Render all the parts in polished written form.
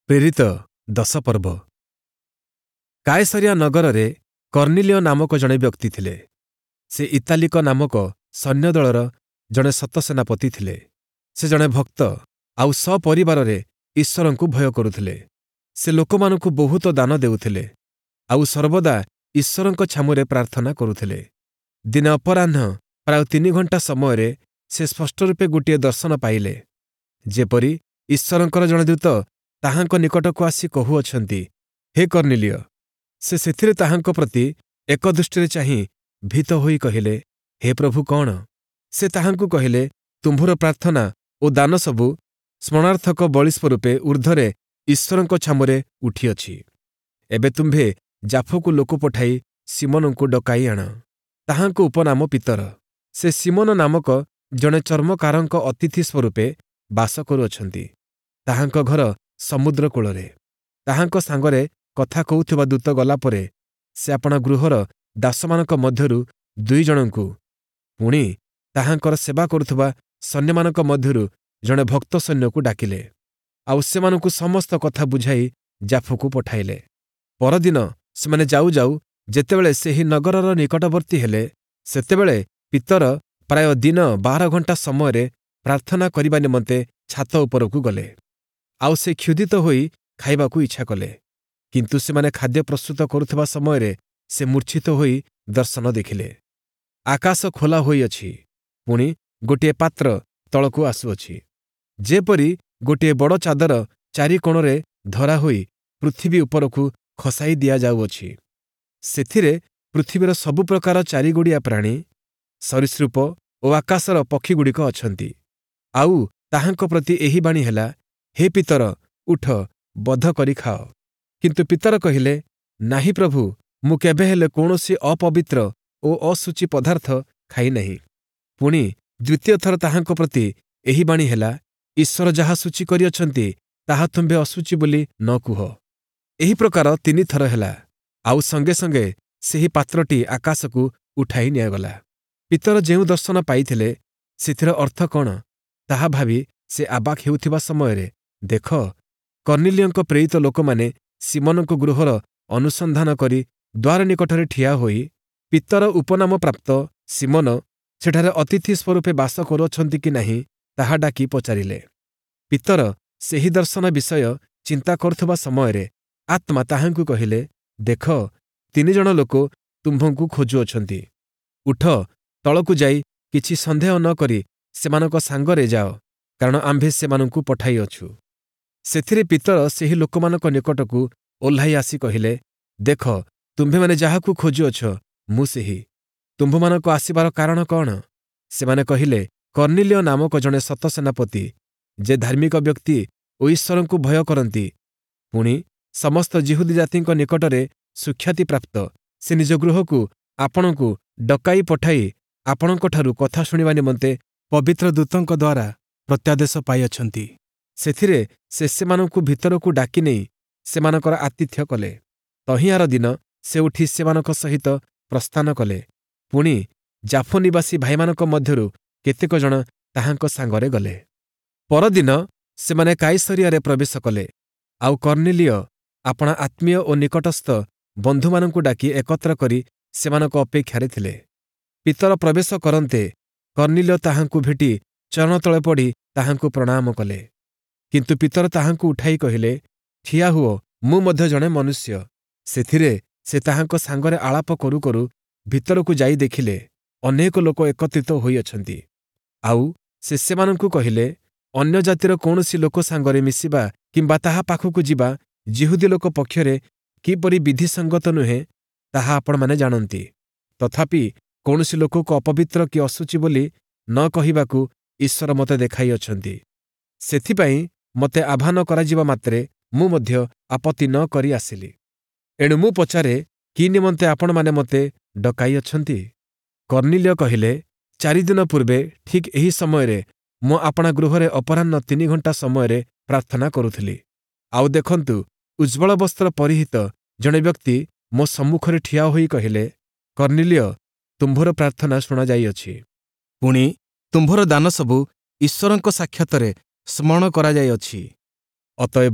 ପ୍ରେରିତ 10 ପର୍ବ। କାଏସରିଆ ନଗରରେ କର୍ଣ୍ଣିଲିୟ ନାମକ ଜଣେ ବ୍ୟକ୍ତି ଥିଲେ। ସେ ଇତାଲିକ ନାମକ ସୈନ୍ୟଦଳର ଜଣେ ଶତସେନାପତି ଥିଲେ। ସେ ଜଣେ ଭକ୍ତ ଆଉ ସପରିବାରରେ ଈଶ୍ୱରଙ୍କୁ ଭୟ କରୁଥିଲେ। ସେ ଲୋକମାନଙ୍କୁ ବହୁତ ଦାନ ଦେଉଥିଲେ ଆଉ ସର୍ବଦା ଈଶ୍ୱରଙ୍କ ଛାମୁରେ ପ୍ରାର୍ଥନା କରୁଥିଲେ। ଦିନେ ଅପରାହ୍ନ ପ୍ରାୟ 3 ଘଣ୍ଟା ସମୟରେ ସେ ସ୍ପଷ୍ଟ ରୂପେ ଗୋଟିଏ ଦର୍ଶନ ପାଇଲେ, ଯେପରି ଈଶ୍ୱରଙ୍କର ଜଣେ ଦୂତ ତାହାଙ୍କ ନିକଟକୁ ଆସି କହୁଅଛନ୍ତି, ହେ କର୍ଣ୍ଣିଲିୟ। ସେ ସେଥିରେ ତାହାଙ୍କ ପ୍ରତି ଏକଦୃଷ୍ଟିରେ ଚାହିଁ ଭୀତ ହୋଇ କହିଲେ, ହେ ପ୍ରଭୁ, କଣ? ସେ ତାହାଙ୍କୁ କହିଲେ, ତୁମ୍ଭର ପ୍ରାର୍ଥନା ଓ ଦାନ ସବୁ ସ୍ମରଣାର୍ଥକ ବଳି ସ୍ୱରୂପେ ଊର୍ଦ୍ଧ୍ୱରେ ଈଶ୍ୱରଙ୍କ ଛାମୁରେ ଉଠିଅଛି। ଏବେ ତୁମ୍ଭେ ଜାଫକୁ ଲୋକ ପଠାଇ ସିମୋନଙ୍କୁ ଡକାଇ ଆଣ। ତାହାଙ୍କ ଉପନାମ ପିତର। ସେ ସିମୋନ ନାମକ ଜଣେ ଚର୍ମକାରଙ୍କ ଅତିଥି ସ୍ୱରୂପେ ବାସ କରୁଅଛନ୍ତି। ତାହାଙ୍କ ଘର ସମୁଦ୍ର କୂଳରେ। ତାହାଙ୍କ ସାଙ୍ଗରେ କଥା କହୁଥିବା ଦୂତ ଗଲା ପରେ ସେ ଆପଣା ଗୃହର ଦାସମାନଙ୍କ ମଧ୍ୟରୁ 2 ଜଣଙ୍କୁ, ପୁଣି ତାହାଙ୍କର ସେବା କରୁଥିବା ସୈନ୍ୟମାନଙ୍କ ମଧ୍ୟରୁ ଜଣେ ଭକ୍ତ ସୈନ୍ୟକୁ ଡାକିଲେ, ଆଉ ସେମାନଙ୍କୁ ସମସ୍ତ କଥା ବୁଝାଇ ଜାଫକୁ ପଠାଇଲେ। ପରଦିନ ସେମାନେ ଯାଉ ଯାଉ ଯେତେବେଳେ ସେହି ନଗରର ନିକଟବର୍ତ୍ତୀ ହେଲେ, ସେତେବେଳେ ପିତର ପ୍ରାୟ ଦିନ 12 ଘଣ୍ଟା ସମୟରେ ପ୍ରାର୍ଥନା କରିବା ନିମନ୍ତେ ଛାତ ଉପରକୁ ଗଲେ। ଆଉ ସେ କ୍ଷୁଧିତ ହୋଇ ଖାଇବାକୁ ଇଚ୍ଛା କଲେ। କିନ୍ତୁ ସେମାନେ ଖାଦ୍ୟ ପ୍ରସ୍ତୁତ କରୁଥିବା ସମୟରେ ସେ ମୂର୍ଚ୍ଛିତ ହୋଇ ଦର୍ଶନ ଦେଖିଲେ। ଆକାଶ ଖୋଲା ହୋଇଅଛି, ପୁଣି ଗୋଟିଏ ପାତ୍ର ତଳକୁ ଆସୁଅଛି, ଯେପରି ଗୋଟିଏ ବଡ଼ ଚାଦର 4 କୋଣରେ ଧରା ହୋଇ ପୃଥିବୀ ଉପରକୁ ଖସାଇ ଦିଆଯାଉଅଛି। ସେଥିରେ ପୃଥିବୀର ସବୁ ପ୍ରକାର 4 ଗୋଡ଼ିଆ ପ୍ରାଣୀ, ସରୀସୃପ ଓ ଆକାଶର ପକ୍ଷୀଗୁଡ଼ିକ ଅଛନ୍ତି। ଆଉ ତାହାଙ୍କ ପ୍ରତି ଏହି ବାଣୀ ହେଲା, ହେ ପିତର, ଉଠ, ବଧ କରି ଖାଅ। କିନ୍ତୁ ପିତର କହିଲେ, ନାହିଁ ପ୍ରଭୁ, ମୁଁ କେବେ ହେଲେ କୌଣସି ଅପବିତ୍ର ଓ ଅଶୁଚି ପଦାର୍ଥ ଖାଇନାହିଁ। ପୁଣି ଦ୍ୱିତୀୟ ଥର ତାହାଙ୍କ ପ୍ରତି ଏହି ବାଣୀ ହେଲା, ଈଶ୍ୱର ଯାହା ସୂଚି କରିଅଛନ୍ତି ତାହା ତୁମ୍ଭେ ଅଶୁଚି ବୋଲି ନ କୁହ। ଏହି ପ୍ରକାର 3 ଥର ହେଲା, ଆଉ ସଙ୍ଗେ ସଙ୍ଗେ ସେହି ପାତ୍ରଟି ଆକାଶକୁ ଉଠାଇ ନିଆଗଲା। ପିତର ଯେଉଁ ଦର୍ଶନ ପାଇଥିଲେ ସେଥିର ଅର୍ଥ କଣ ତାହା ଭାବି ସେ ଆବାକ୍ ହେଉଥିବା ସମୟରେ, ଦେଖ, କର୍ଣ୍ଣିଲିୟଙ୍କ ପ୍ରେରିତ ଲୋକମାନେ ସିମୋନଙ୍କ ଗୃହର ଅନୁସନ୍ଧାନ କରି ଦ୍ୱାର ନିକଟରେ ଠିଆ ହୋଇ, ପିତର ଉପନାମ ପ୍ରାପ୍ତ ସିମୋନ ସେଠାରେ ଅତିଥି ସ୍ୱରୂପେ ବାସ କରୁଅଛନ୍ତି କି ନାହିଁ ତାହା ଡାକି ପଚାରିଲେ। ପିତର ସେହି ଦର୍ଶନ ବିଷୟ ଚିନ୍ତା କରୁଥିବା ସମୟରେ ଆତ୍ମା ତାହାଙ୍କୁ କହିଲେ, ଦେଖ, 3 ଜଣ ଲୋକ ତୁମ୍ଭଙ୍କୁ ଖୋଜୁଅଛନ୍ତି। ଉଠ, ତଳକୁ ଯାଇ କିଛି ସନ୍ଦେହ ନ କରି ସେମାନଙ୍କ ସାଙ୍ଗରେ ଯାଅ, କାରଣ ଆମ୍ଭେ ସେମାନଙ୍କୁ ପଠାଇଅଛୁ। ସେଥିରେ ପିତର ସେହି ଲୋକମାନଙ୍କ ନିକଟକୁ ଓହ୍ଲାଇ ଆସି କହିଲେ, ଦେଖ, ତୁମ୍ଭେମାନେ ଯାହାକୁ ଖୋଜୁଅଛ ମୁଁ ସେହି। ତୁମ୍ଭମାନଙ୍କ ଆସିବାର କାରଣ କଣ? ସେମାନେ କହିଲେ, କର୍ଣ୍ଣିଲିୟ ନାମକ ଜଣେ ଶତସେନାପତି, ଯେ ଧାର୍ମିକ ବ୍ୟକ୍ତି ଓ ଈଶ୍ୱରଙ୍କୁ ଭୟ କରନ୍ତି, ପୁଣି ସମସ୍ତ ଯିହୁଦୀ ଜାତିଙ୍କ ନିକଟରେ ସୁଖ୍ୟାତି ପ୍ରାପ୍ତ, ସେ ନିଜ ଗୃହକୁ ଆପଣଙ୍କୁ ଡକାଇ ପଠାଇ ଆପଣଙ୍କଠାରୁ କଥା ଶୁଣିବା ନିମନ୍ତେ ପବିତ୍ର ଦୂତଙ୍କ ଦ୍ୱାରା ପ୍ରତ୍ୟାଦେଶ ପାଇଅଛନ୍ତି। ସେଥିରେ ସେ ସେମାନଙ୍କୁ ଭିତରକୁ ଡାକି ନେଇ ସେମାନଙ୍କର ଆତିଥ୍ୟ କଲେ। ତହିଁଆର ଦିନ ସେ ଉଠି ସେମାନଙ୍କ ସହିତ ପ୍ରସ୍ଥାନ କଲେ। ପୁଣି ଜାଫ ନିବାସୀ ଭାଇମାନଙ୍କ ମଧ୍ୟରୁ କେତେକ ଜଣ ତାହାଙ୍କ ସାଙ୍ଗରେ ଗଲେ। ପରଦିନ ସେମାନେ କାଇସରିଆରେ ପ୍ରବେଶ କଲେ, ଆଉ କର୍ଣ୍ଣିଲିୟ ଆପଣା ଆତ୍ମୀୟ ଓ ନିକଟସ୍ଥ ବନ୍ଧୁମାନଙ୍କୁ ଡାକି ଏକତ୍ର କରି ସେମାନଙ୍କ ଅପେକ୍ଷାରେ ଥିଲେ। ପିତର ପ୍ରବେଶ କରନ୍ତେ କର୍ଣ୍ଣିଲିୟ ତାହାଙ୍କୁ ଭେଟି ଚରଣ ତଳେ ପଡ଼ି ତାହାଙ୍କୁ ପ୍ରଣାମ କଲେ। କିନ୍ତୁ ପିତର ତାହାଙ୍କୁ ଉଠାଇ କହିଲେ, ଠିଆ ହୁଅ, ମୁଁ ମଧ୍ୟ ଜଣେ ମନୁଷ୍ୟ। ସେଥିରେ ସେ ତାହାଙ୍କ ସାଙ୍ଗରେ ଆଳାପ କରୁ କରୁ ଭିତରକୁ ଯାଇ ଦେଖିଲେ ଅନେକ ଲୋକ ଏକତ୍ରିତ ହୋଇଅଛନ୍ତି। ଆଉ ସେ ସେମାନଙ୍କୁ କହିଲେ, ଅନ୍ୟ ଜାତିର କୌଣସି ଲୋକ ସାଙ୍ଗରେ ମିଶିବା କିମ୍ବା ତାହା ପାଖକୁ ଯିବା ଯିହୁଦୀ ଲୋକ ପକ୍ଷରେ କିପରି ବିଧିସଙ୍ଗତ ନୁହେଁ ତାହା ଆପଣମାନେ ଜାଣନ୍ତି। ତଥାପି କୌଣସି ଲୋକକୁ ଅପବିତ୍ର କି ଅଶୁଚି ବୋଲି ନ କହିବାକୁ ଈଶ୍ୱର ମୋତେ ଦେଖାଇଅଛନ୍ତି। ସେଥିପାଇଁ ମୋତେ ଆହ୍ୱାନ କରାଯିବା ମାତ୍ରେ ମୁଁ ମଧ୍ୟ ଆପତ୍ତି ନ କରି ଆସିଲି। ଏଣୁ ମୁଁ ପଚାରେ, କି ନିମନ୍ତେ ଆପଣମାନେ ମୋତେ ଡକାଇଅଛନ୍ତି? କର୍ଣ୍ଣିଲିୟ କହିଲେ, 4 ଦିନ ପୂର୍ବେ ଠିକ୍ ଏହି ସମୟରେ ମୁଁ ଆପଣା ଗୃହରେ ଅପରାହ୍ନ 3 ଘଣ୍ଟା ସମୟରେ ପ୍ରାର୍ଥନା କରୁଥିଲି। ଆଉ ଦେଖନ୍ତୁ, ଉଜ୍ଜ୍ୱଳ ବସ୍ତ୍ର ପରିହିତ ଜଣେ ବ୍ୟକ୍ତି ମୋ ସମ୍ମୁଖରେ ଠିଆ ହୋଇ କହିଲେ, କର୍ଣ୍ଣିଲିୟ, ତୁମ୍ଭର ପ୍ରାର୍ଥନା ଶୁଣାଯାଇଅଛି। ପୁଣି ତୁମ୍ଭର ଦାନ ସବୁ ଈଶ୍ୱରଙ୍କ ସାକ୍ଷାତରେ ସ୍ମରଣ କରାଯାଇଅଛି। ଅତଏବ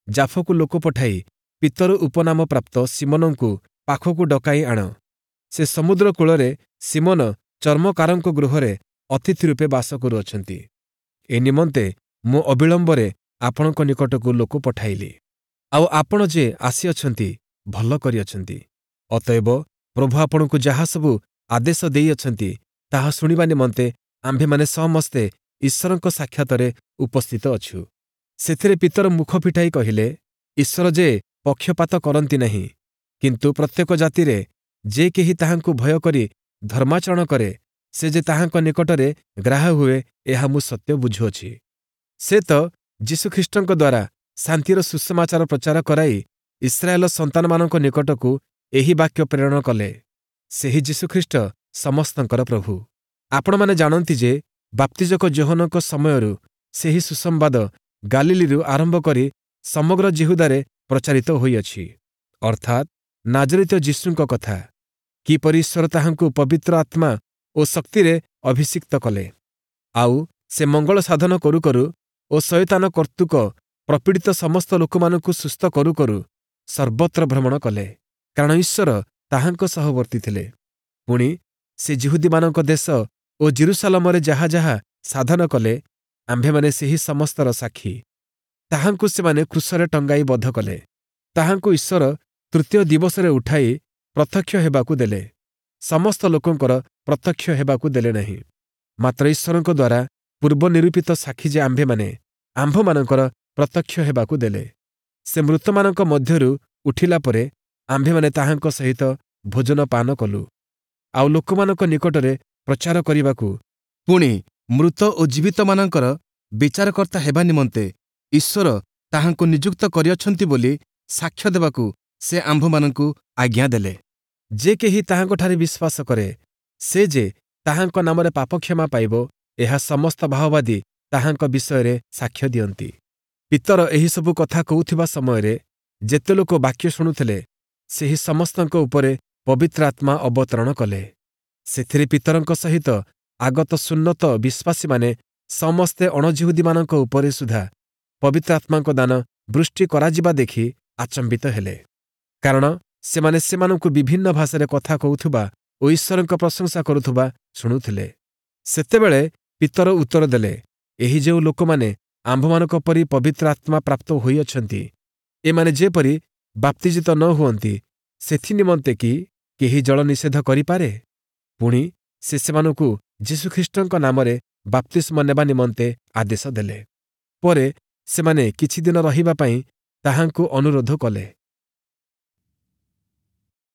ଜାଫକୁ ଲୋକ ପଠାଇ ପିତର ଉପନାମ ପ୍ରାପ୍ତ ସିମୋନଙ୍କୁ ପାଖକୁ ଡକାଇ ଆଣ। ସେ ସମୁଦ୍ର କୂଳରେ ସିମୋନ ଚର୍ମକାରଙ୍କ ଗୃହରେ ଅତିଥି ରୂପେ ବାସ କରୁଅଛନ୍ତି। ଏ ନିମନ୍ତେ ମୁଁ ଅବିଳମ୍ବରେ ଆପଣଙ୍କ ନିକଟକୁ ଲୋକ ପଠାଇଲି। ଆଉ ଆପଣ ଯେ ଆସିଅଛନ୍ତି ଭଲ କରିଅଛନ୍ତି। ଅତଏବ ପ୍ରଭୁ ଆପଣଙ୍କୁ ଯାହା ସବୁ ଆଦେଶ ଦେଇଅଛନ୍ତି ତାହା ଶୁଣିବା ନିମନ୍ତେ ଆମ୍ଭେମାନେ ସମସ୍ତେ ଈଶ୍ୱରଙ୍କ ସାକ୍ଷାତରେ ଉପସ୍ଥିତ ଅଛୁ। ସେଥିରେ ପିତର ମୁଖ ଫିଟାଇ କହିଲେ, ଈଶ୍ୱର ଯେ ପକ୍ଷପାତ କରନ୍ତି ନାହିଁ, କିନ୍ତୁ ପ୍ରତ୍ୟେକ ଜାତିରେ ଯେ କେହି ତାହାଙ୍କୁ ଭୟ କରି ଧର୍ମାଚରଣ କରେ, ସେ ଯେ ତାହାଙ୍କ ନିକଟରେ ଗ୍ରାହ୍ୟ ହୁଏ, ଏହା ମୁଁ ସତ୍ୟ ବୁଝୁଅଛି। ସେ ତ ଯୀଶୁଖ୍ରୀଷ୍ଟଙ୍କ ଦ୍ୱାରା ଶାନ୍ତିର ସୁସମାଚାର ପ୍ରଚାର କରାଇ ଇସ୍ରାଏଲ ସନ୍ତାନମାନଙ୍କ ନିକଟକୁ ଏହି ବାକ୍ୟ ପ୍ରେରଣ କଲେ, ସେହି ଯୀଶୁଖ୍ରୀଷ୍ଟ ସମସ୍ତଙ୍କର ପ୍ରଭୁ। ଆପଣମାନେ ଜାଣନ୍ତି ଯେ ବାପ୍ତିଜକ ଯୋହନଙ୍କ ସମୟରୁ ସେହି ସୁସମ୍ବାଦ ଗାଲିଲରୁ ଆରମ୍ଭ କରି ସମଗ୍ର ଜିହୁଦାରେ ପ୍ରଚାରିତ ହୋଇଅଛି, ଅର୍ଥାତ୍ ନାଜରିତ ଯୀଶୁଙ୍କ କଥା, କିପରି ଈଶ୍ୱର ତାହାଙ୍କୁ ପବିତ୍ର ଆତ୍ମା ଓ ଶକ୍ତିରେ ଅଭିଷିକ୍ତ କଲେ। ଆଉ ସେ ମଙ୍ଗଳ ସାଧନ କରୁ କରୁ ଓ ଶୟତାନ କର୍ତ୍ତୃକ ପ୍ରପୀଡ଼ିତ ସମସ୍ତ ଲୋକମାନଙ୍କୁ ସୁସ୍ଥ କରୁ କରୁ ସର୍ବତ୍ର ଭ୍ରମଣ କଲେ, କାରଣ ଈଶ୍ୱର ତାହାଙ୍କ ସହ ବର୍ତ୍ତିଥିଲେ। ପୁଣି ସେ ଯିହୁଦୀମାନଙ୍କ ଦେଶ ଓ ଜେରୁସାଲମରେ ଯାହା ଯାହା ସାଧନ କଲେ, ଆମ୍ଭେମାନେ ସେହି ସମସ୍ତର ସାକ୍ଷୀ। ତାହାଙ୍କୁ ସେମାନେ କ୍ରୁଶରେ ଟଙ୍ଗାଇ ବଧ କଲେ। ତାହାଙ୍କୁ ଈଶ୍ୱର ତୃତୀୟ ଦିବସରେ ଉଠାଇ ପ୍ରତ୍ୟକ୍ଷ ହେବାକୁ ଦେଲେ। ସମସ୍ତ ଲୋକଙ୍କର ପ୍ରତ୍ୟକ୍ଷ ହେବାକୁ ଦେଲେ ନାହିଁ, ମାତ୍ର ଈଶ୍ୱରଙ୍କ ଦ୍ୱାରା ପୂର୍ବ ନିରୂପିତ ସାକ୍ଷୀ ଯେ ଆମ୍ଭେମାନେ ଆମ୍ଭମାନଙ୍କର ପ୍ରତ୍ୟକ୍ଷ ହେବାକୁ ଦେଲେ। ସେ ମୃତମାନଙ୍କ ମଧ୍ୟରୁ ଉଠିଲା ପରେ ଆମ୍ଭେମାନେ ତାହାଙ୍କ ସହିତ ଭୋଜନ ପାନ କଲୁ, ଆଉ ଲୋକମାନଙ୍କ ନିକଟରେ ପ୍ରଚାର କରିବାକୁ, ପୁଣି ମୃତ ଓ ଜୀବିତମାନଙ୍କର ବିଚାରକର୍ତ୍ତା ହେବା ନିମନ୍ତେ ଈଶ୍ୱର ତାହାଙ୍କୁ ନିଯୁକ୍ତ କରିଅଛନ୍ତି ବୋଲି ସାକ୍ଷ୍ୟ ଦେବାକୁ ସେ ଆମ୍ଭମାନଙ୍କୁ ଆଜ୍ଞା ଦେଲେ। ଯେ କେହି ତାହାଙ୍କଠାରେ ବିଶ୍ୱାସ କରେ, ସେ ଯେ ତାହାଙ୍କ ନାମରେ ପାପକ୍ଷମା ପାଇବ, ଏହା ସମସ୍ତ ଭାବବାଦୀ ତାହାଙ୍କ ବିଷୟରେ ସାକ୍ଷ୍ୟ ଦିଅନ୍ତି। ପିତର ଏହିସବୁ କଥା କହୁଥିବା ସମୟରେ ଯେତେ ଲୋକ ବାକ୍ୟ ଶୁଣୁଥିଲେ, ସେହି ସମସ୍ତଙ୍କ ଉପରେ ପବିତ୍ର ଆତ୍ମା ଅବତରଣ କଲେ। ସେଥିରେ ପିତରଙ୍କ ସହିତ ଆଗତ ସୁନ୍ନତ ବିଶ୍ୱାସୀମାନେ ସମସ୍ତେ ଅଣଯିହୁଦୀମାନଙ୍କ ଉପରେ ସୁଦ୍ଧା ପବିତ୍ର ଆତ୍ମାଙ୍କ ଦାନ ବୃଷ୍ଟି କରାଯିବା ଦେଖି ଆଚମ୍ବିତ ହେଲେ, କାରଣ ସେମାନେ ସେମାନଙ୍କୁ ବିଭିନ୍ନ ଭାଷାରେ କଥା କହୁଥିବା ଓ ଈଶ୍ୱରଙ୍କ ପ୍ରଶଂସା କରୁଥିବା ଶୁଣୁଥିଲେ। ସେତେବେଳେ ପିତର ଉତ୍ତର ଦେଲେ, ଏହି ଯେଉଁ ଲୋକମାନେ ଆମ୍ଭମାନଙ୍କ ପରି ପବିତ୍ର ଆତ୍ମା ପ୍ରାପ୍ତ ହୋଇଅଛନ୍ତି, ଏମାନେ ଯେପରି ବାପ୍ତିଜିତ ନ ହୁଅନ୍ତି, ସେଥିନିମନ୍ତେ କି କେହି ଜଳ ନିଷେଧ କରିପାରେ? ପୁଣି ସେ ସେମାନଙ୍କୁ ଯୀଶୁଖ୍ରୀଷ୍ଟଙ୍କ ନାମରେ ବାପ୍ତିସ୍ମ ନେବା ନିମନ୍ତେ ଆଦେଶ ଦେଲେ। ପରେ ସେମାନେ କିଛି ଦିନ ରହିବା ପାଇଁ ତାହାଙ୍କୁ ଅନୁରୋଧ କଲେ।